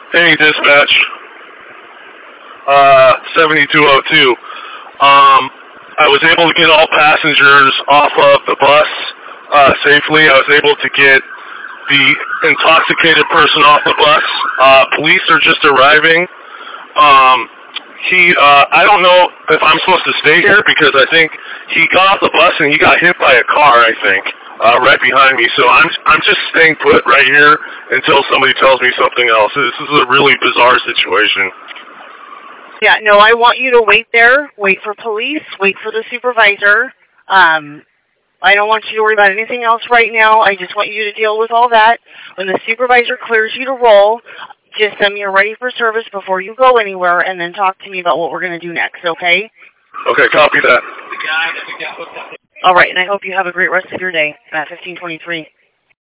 Hey, dispatch. 7202. I was able to get all passengers off of the bus safely. I was able to get the intoxicated person off the bus. Police are just arriving. I don't know if I'm supposed to stay here because I think he got off the bus and he got hit by a car, I think, right behind me. So I'm just staying put right here until somebody tells me something else. This is a really bizarre situation. Yeah, no, I want you to wait there, wait for police, wait for the supervisor. I don't want you to worry about anything else right now. I just want you to deal with all that. When the supervisor clears you to roll, just send me a ready for service before you go anywhere, and then talk to me about what we're going to do next, okay? Okay, copy that. All right, and I hope you have a great rest of your day at 1523.